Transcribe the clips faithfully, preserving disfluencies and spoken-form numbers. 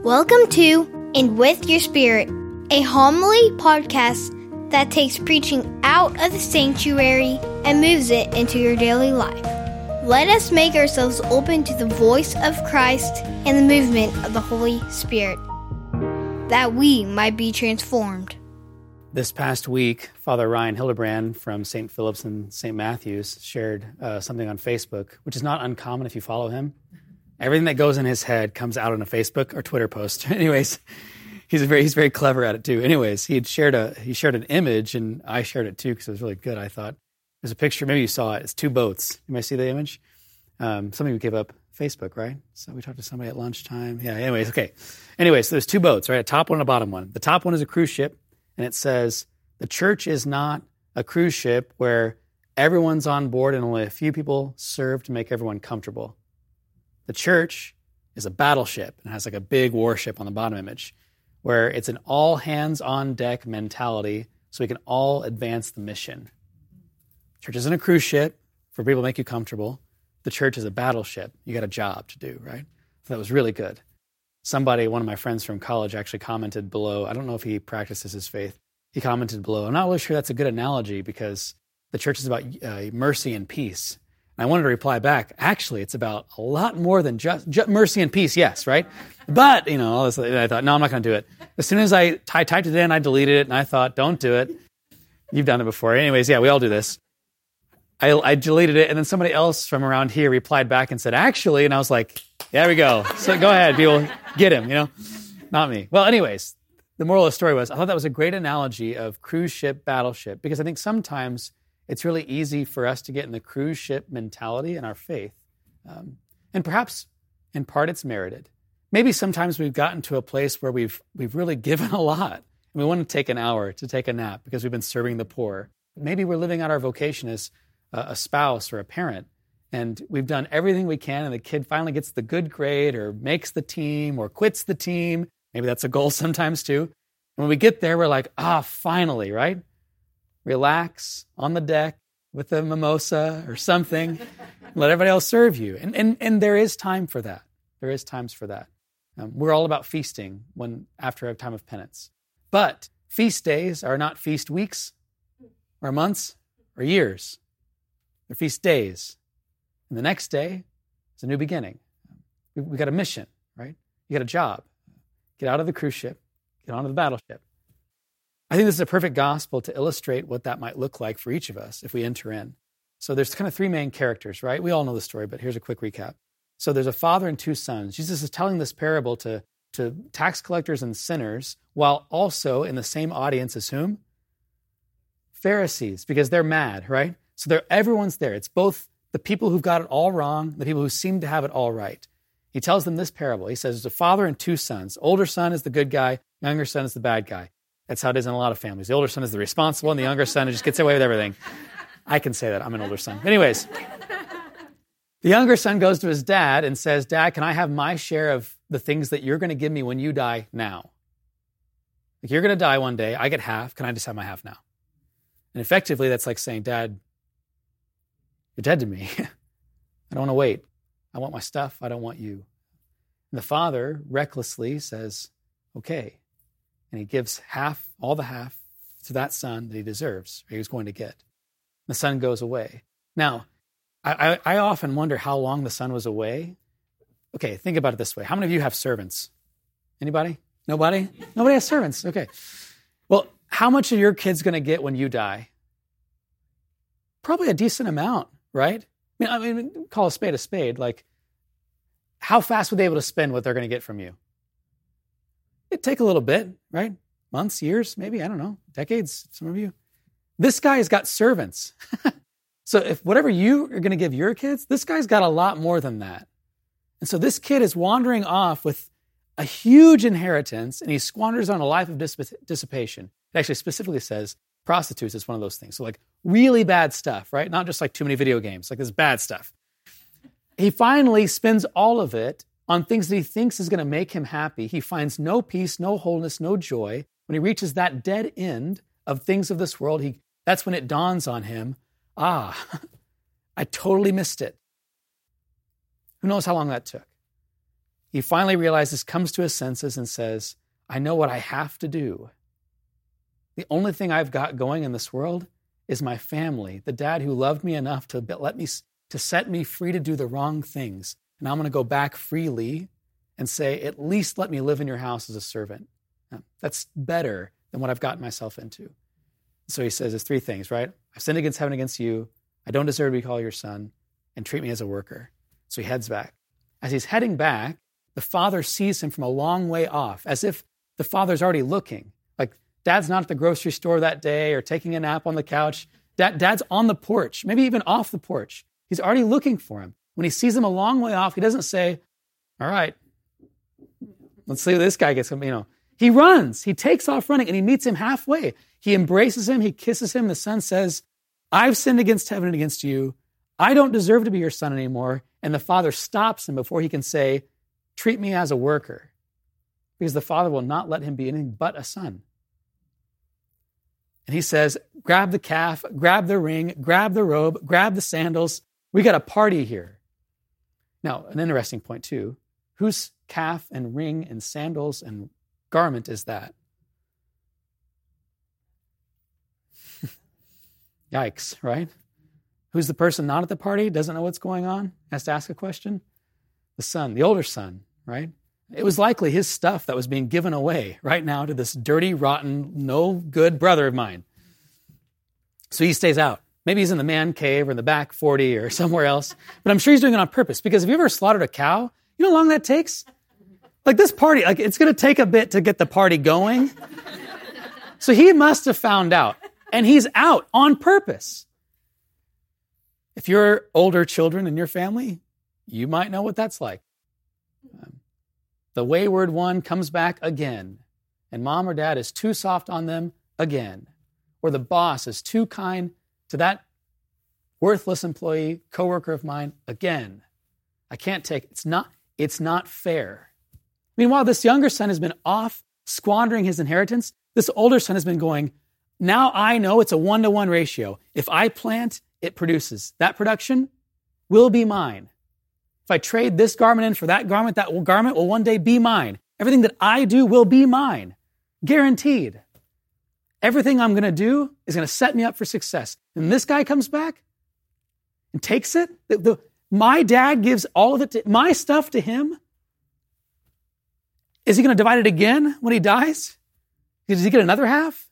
Welcome to And With Your Spirit, a homily podcast that takes preaching out of the sanctuary and moves it into your daily life. Let us make ourselves open to the voice of Christ and the movement of the Holy Spirit, that we might be transformed. This past week, Father Ryan Hildebrand from Saint Philip's and Saint Matthew's shared uh, something on Facebook, which is not uncommon if you follow him. Everything that goes in his head comes out on a Facebook or Twitter post. Anyways, he's very he's very clever at it too. Anyways, he had shared a he shared an image, and I shared it too because it was really good. I thought there's a picture. Maybe you saw it. It's two boats. You might see the image. Um, some of you gave up Facebook, right? So we talked to somebody at lunchtime. Yeah. Anyways, okay. Anyways, so there's two boats, right? A top one and a bottom one. The top one is a cruise ship. And it says, the church is not a cruise ship where everyone's on board and only a few people serve to make everyone comfortable. The church is a battleship and has like a big warship on the bottom image where it's an all hands on deck mentality so we can all advance the mission. Church isn't a cruise ship for people to make you comfortable. The church is a battleship. You got a job to do, right? So that was really good. Somebody, one of my friends from college, actually commented below. I don't know if he practices his faith. He commented below, I'm not really sure that's a good analogy because the church is about uh, mercy and peace. And I wanted to reply back, actually, it's about a lot more than just, just mercy and peace, yes, right? But, you know, all this, and I thought, no, I'm not going to do it. As soon as I, t- I typed it in, I deleted it, and I thought, don't do it. You've done it before. Anyways, yeah, we all do this. I, I deleted it, and then somebody else from around here replied back and said, actually, and I was like, there we go. So go ahead, people, get him, you know, not me. Well, anyways, the moral of the story was, I thought that was a great analogy of cruise ship, battleship, because I think sometimes it's really easy for us to get in the cruise ship mentality in our faith. Um, and perhaps in part it's merited. Maybe sometimes we've gotten to a place where we've we've really given a lot, and we want to take an hour to take a nap because we've been serving the poor. Maybe we're living out our vocation as a spouse or a parent, and we've done everything we can, and the kid finally gets the good grade or makes the team or quits the team. Maybe that's a goal sometimes too. And when we get there, we're like, ah, finally, right? Relax on the deck with a mimosa or something. Let everybody else serve you. And, and, and there is time for that. There is times for that. Um, we're all about feasting when after a time of penance. But feast days are not feast weeks or months or years. They're feast days. And the next day is a new beginning. We, we got a mission, right? You got a job. Get out of the cruise ship. Get onto the battleship. I think this is a perfect gospel to illustrate what that might look like for each of us if we enter in. So there's kind of three main characters, right? We all know the story, but here's a quick recap. So there's a father and two sons. Jesus is telling this parable to, to tax collectors and sinners, while also in the same audience as whom? Pharisees, because they're mad, right? So they're, everyone's there. It's both the people who've got it all wrong, the people who seem to have it all right. He tells them this parable. He says, there's a father and two sons. Older son is the good guy. Younger son is the bad guy. That's how it is in a lot of families. The older son is the responsible, and the younger son just gets away with everything. I can say that. I'm an older son. Anyways, the younger son goes to his dad and says, Dad, can I have my share of the things that you're going to give me when you die now? Like, you're going to die one day. I get half. Can I just have my half now? And effectively, that's like saying, Dad, you're dead to me. I don't want to wait. I want my stuff. I don't want you. And the father recklessly says, okay. And he gives half, all the half, to that son that he deserves, or he was going to get. The son goes away. Now, I, I, I often wonder how long the son was away. Okay, think about it this way. How many of you have servants? Anybody? Nobody? Nobody has servants. Okay. Well, how much are your kids going to get when you die? Probably a decent amount, right? I mean, I mean, call a spade a spade. Like, how fast would they be able to spend what they're going to get from you? It'd take a little bit, right? Months, years, maybe, I don't know, decades, some of you. This guy has got servants. So if whatever you are going to give your kids, this guy's got a lot more than that. And so this kid is wandering off with a huge inheritance, and he squanders on a life of dissipation. It actually specifically says prostitutes is one of those things. So like really bad stuff, right? Not just like too many video games, like this bad stuff. He finally spends all of it on things that he thinks is going to make him happy. He finds no peace, no wholeness, no joy. When he reaches that dead end of things of this world, he that's when it dawns on him, ah, I totally missed it. Who knows how long that took? he finally realizes, comes to his senses and says, I know what I have to do. The only thing I've got going in this world is my family, the dad who loved me enough to let me, to set me free to do the wrong things. And I'm going to go back freely and say, at least let me live in your house as a servant. That's better than what I've gotten myself into. So he says, there's three things, right? I've sinned against heaven, against you. I don't deserve to be called your son, and treat me as a worker. So he heads back. As he's heading back, the father sees him from a long way off, as if the father's already looking. Like, dad's not at the grocery store that day or taking a nap on the couch. Dad, dad's on the porch, maybe even off the porch. He's already looking for him. When he sees him a long way off, he doesn't say, all right, let's see if this guy gets him, you know. He runs. He takes off running, and he meets him halfway. He embraces him. He kisses him. The son says, I've sinned against heaven and against you. I don't deserve to be your son anymore. And the father stops him before he can say, treat me as a worker, because the father will not let him be anything but a son. And he says, grab the calf, grab the ring, grab the robe, grab the sandals. We got a party here. Now, an interesting point too. Whose calf and ring and sandals and garment is that? Yikes, right? Who's the person not at the party, doesn't know what's going on, has to ask a question? The son, the older son, right? It was likely his stuff that was being given away right now to this dirty, rotten, no good brother of mine. So he stays out. Maybe he's in the man cave or in the back forty or somewhere else, but I'm sure he's doing it on purpose, because if you ever slaughtered a cow, you know how long that takes? Like this party, like it's going to take a bit to get the party going. So he must have found out, and he's out on purpose. If you're older children in your family, you might know what that's like. Um, the wayward one comes back again, and mom or dad is too soft on them again. Or the boss is too kind to that worthless employee, coworker of mine again. I can't take it. It's not, it's not fair. Meanwhile, this younger son has been off squandering his inheritance. This older son has been going, now I know it's a one-to-one ratio. If I plant, it produces. That production will be mine. If I trade this garment in for that garment, that garment will one day be mine. Everything that I do will be mine. Guaranteed. Everything I'm going to do is going to set me up for success. And this guy comes back and takes it. The, the, my dad gives all of it, to, my stuff to him. Is he going to divide it again when he dies? Does he get another half?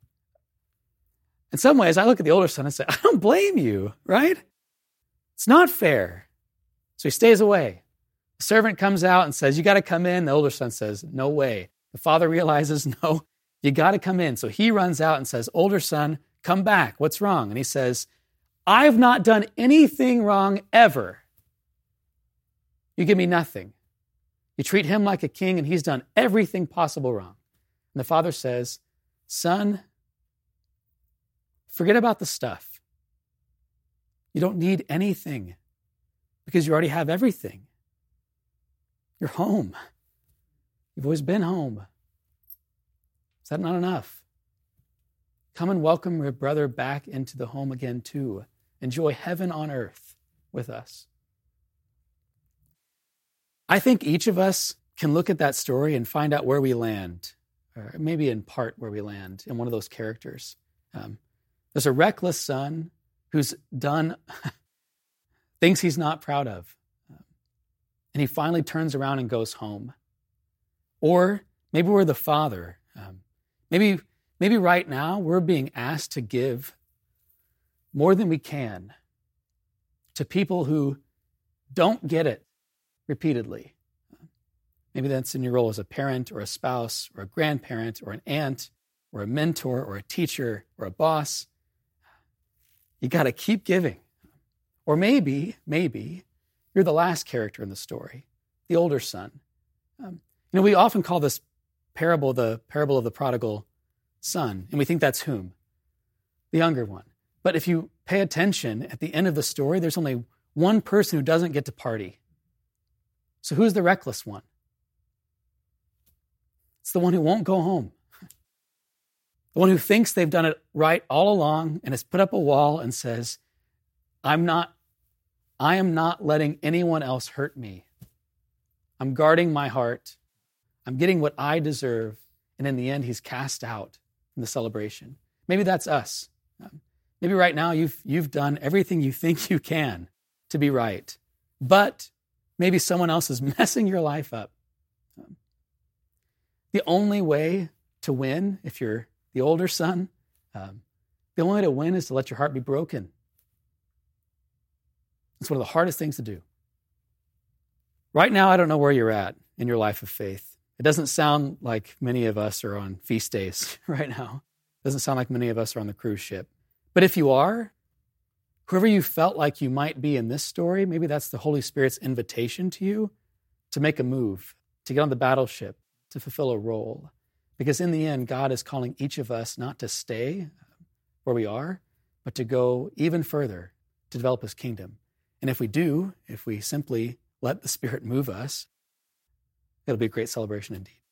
In some ways, I look at the older son and say, I don't blame you, right? It's not fair. So he stays away. The servant comes out and says, you got to come in. The older son says, no way. The father realizes, no, you got to come in. So he runs out and says, older son, come back. What's wrong? And he says, I've not done anything wrong ever. You give me nothing. You treat him like a king, and he's done everything possible wrong. And the father says, son, forget about the stuff. You don't need anything because you already have everything. You're home. You've always been home. Is that not enough? Come and welcome your brother back into the home again too. Enjoy heaven on earth with us. I think each of us can look at that story and find out where we land, or maybe in part where we land in one of those characters. Um, there's a reckless son who's done things he's not proud of. And he finally turns around and goes home. Or maybe we're the father. Um, maybe, maybe right now we're being asked to give more than we can to people who don't get it repeatedly. Maybe that's in your role as a parent or a spouse or a grandparent or an aunt or a mentor or a teacher or a boss. You got to keep giving. Or maybe, maybe you're the last character in the story, the older son. Um, you know, we often call this parable the parable of the prodigal son, and we think that's whom? The younger one. But if you pay attention, at the end of the story, there's only one person who doesn't get to party. So who's the reckless one? It's the one who won't go home. The one who thinks they've done it right all along and has put up a wall and says, I'm not, I am not letting anyone else hurt me. I'm guarding my heart. I'm getting what I deserve. And in the end, he's cast out from the celebration. Maybe that's us. Maybe right now you've, you've done everything you think you can to be right. But maybe someone else is messing your life up. The only way to win, if you're the older son, um, the only way to win is to let your heart be broken. It's one of the hardest things to do. Right now, I don't know where you're at in your life of faith. It doesn't sound like many of us are on feast days right now. It doesn't sound like many of us are on the cruise ship. But if you are, whoever you felt like you might be in this story, maybe that's the Holy Spirit's invitation to you to make a move, to get on the battleship, to fulfill a role. Because in the end, God is calling each of us not to stay where we are, but to go even further to develop his kingdom. And if we do, if we simply let the Spirit move us, it'll be a great celebration indeed.